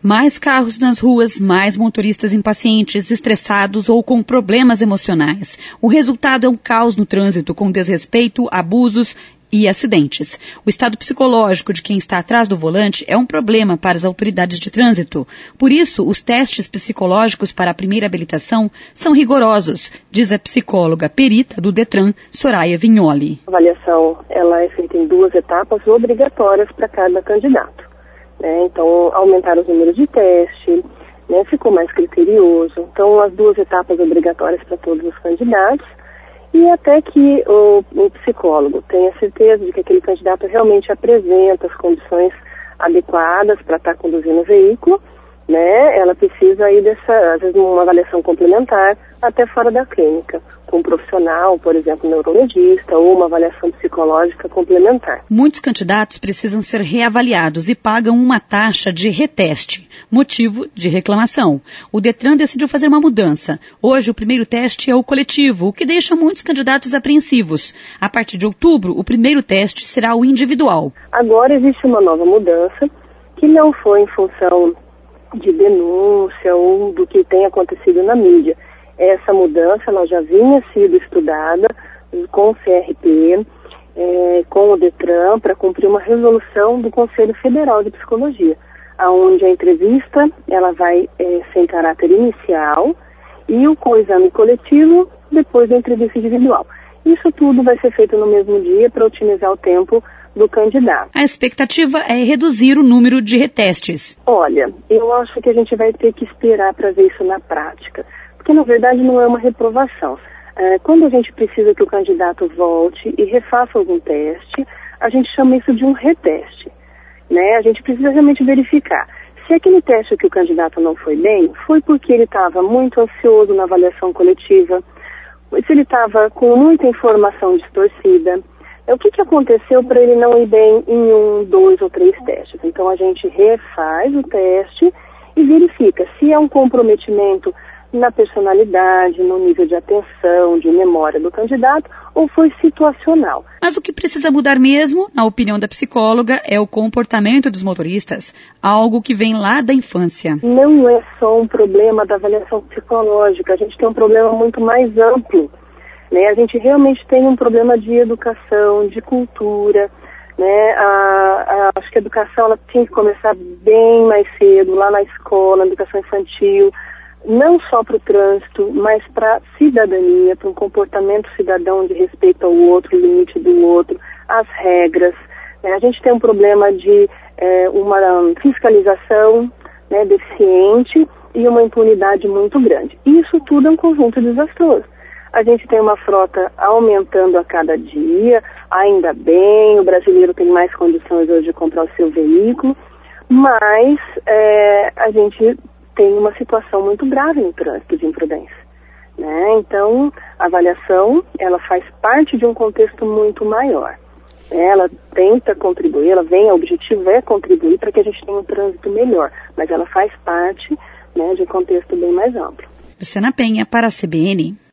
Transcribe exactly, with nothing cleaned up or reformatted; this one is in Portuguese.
Mais carros nas ruas, mais motoristas impacientes, estressados ou com problemas emocionais. O resultado é um caos no trânsito, com desrespeito, abusos e acidentes. O estado psicológico de quem está atrás do volante é um problema para as autoridades de trânsito. Por isso, os testes psicológicos para a primeira habilitação são rigorosos, diz a psicóloga perita do Detran, Soraya Vignoli. A avaliação ela é feita em duas etapas obrigatórias para cada candidato. Né? Então, aumentaram os números de teste, né? Ficou mais criterioso. Então, as duas etapas obrigatórias para todos os candidatos. E até que o, o psicólogo tenha certeza de que aquele candidato realmente apresenta as condições adequadas para estar conduzindo o veículo, né? Ela precisa aí dessa, às vezes, uma avaliação complementar até fora da clínica, com um profissional, por exemplo, neurologista, ou uma avaliação psicológica complementar. Muitos candidatos precisam ser reavaliados e pagam uma taxa de reteste, motivo de reclamação. O Detran decidiu fazer uma mudança. Hoje, o primeiro teste é o coletivo, o que deixa muitos candidatos apreensivos. A partir de outubro, o primeiro teste será o individual. Agora existe uma nova mudança, que não foi em função de denúncia ou do que tem acontecido na mídia. Essa mudança ela já vinha sido estudada com o C R P, é, com o Detran, para cumprir uma resolução do Conselho Federal de Psicologia, onde a entrevista ela vai é, ser em caráter inicial e o, o exame coletivo depois da entrevista individual. Isso tudo vai ser feito no mesmo dia para otimizar o tempo do candidato. A expectativa é reduzir o número de retestes. Olha, eu acho que a gente vai ter que esperar para ver isso na prática, porque na verdade não é uma reprovação. É, quando a gente precisa que o candidato volte e refaça algum teste, a gente chama isso de um reteste, né? A gente precisa realmente verificar se aquele teste que o candidato não foi bem, foi porque ele estava muito ansioso na avaliação coletiva, se ele estava com muita informação distorcida. O que, que aconteceu para ele não ir bem em um, dois ou três testes? Então a gente refaz o teste e verifica se é um comprometimento na personalidade, no nível de atenção, de memória do candidato, ou foi situacional. Mas o que precisa mudar mesmo, na opinião da psicóloga, é o comportamento dos motoristas, algo que vem lá da infância. Não é só um problema da avaliação psicológica, a gente tem um problema muito mais amplo. Né? A gente realmente tem um problema de educação, de cultura, né? a, a, acho que a educação ela tinha que começar bem mais cedo, lá na escola, na educação infantil, não só para o trânsito, mas para a cidadania, para um comportamento cidadão de respeito ao outro, o limite do outro, as regras. Né? A gente tem um problema de é, uma fiscalização, né, deficiente e uma impunidade muito grande. Isso tudo é um conjunto desastroso. A gente tem uma frota aumentando a cada dia, ainda bem, o brasileiro tem mais condições hoje de comprar o seu veículo, mas é, a gente tem uma situação muito grave no trânsito de imprudência. Né? Então, a avaliação, ela faz parte de um contexto muito maior. Ela tenta contribuir, ela vem, o objetivo é contribuir para que a gente tenha um trânsito melhor, mas ela faz parte, né, de um contexto bem mais amplo. Luciana Penha, para a C B N.